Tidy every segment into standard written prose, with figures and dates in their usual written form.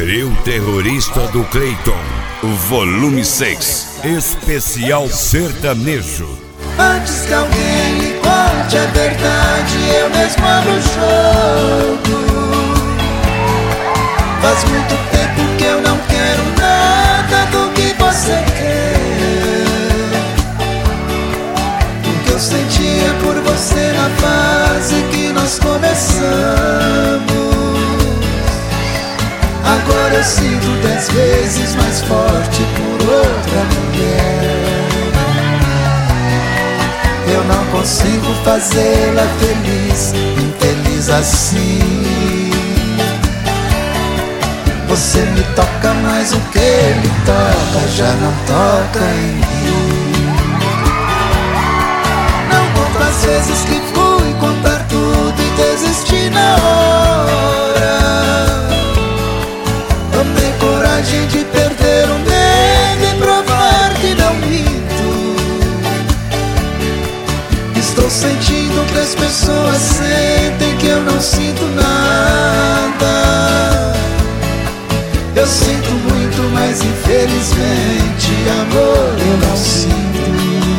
Trio Terrorista do Cleiton, volume 6, especial sertanejo. Antes que alguém me conte a verdade, eu mesmo abro o jogo. Faz muito tempo que eu não quero nada do que você quer. O que eu sentia por você na fase que nós começamos, agora eu sinto 10 vezes mais forte por outra mulher. Eu não consigo fazê-la feliz, infeliz assim. Você me toca, mas o que ele toca já não toca em mim. Não conto as vezes que fui contar tudo e desisti na hora. Tomei coragem de perder o medo e provar que não minto. Estou sentindo que as pessoas sentem que eu não sinto nada. Eu sinto muito, mas infelizmente amor eu não sinto.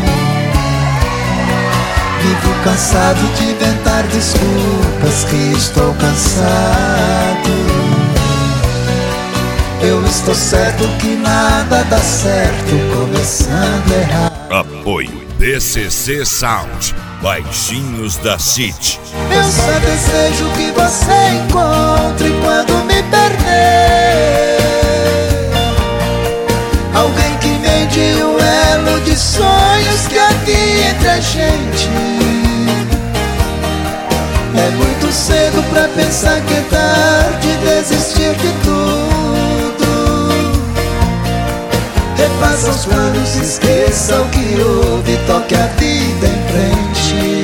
Vivo cansado de inventar desculpas que estou cansado. Eu estou certo que nada dá certo começando errado. Apoio DCC Sound, Baixinhos da City. Eu só desejo que você encontre quando me perder alguém que mede o elo de sonhos que havia entre a gente. É muito cedo pra pensar que é tarde desistir de tudo. Refaça os planos, esqueça o que houve, toque a vida em frente.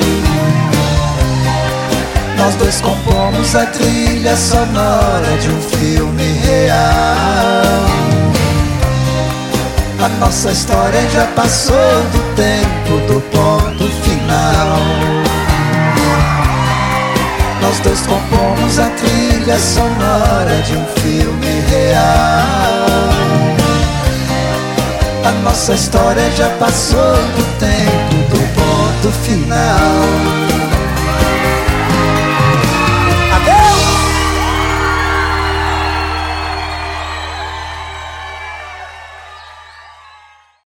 Nós dois compomos a trilha sonora de um filme real. A nossa história já passou do tempo do ponto final. Nós dois compomos a trilha sonora de um filme real. A nossa história já passou do tempo do ponto final.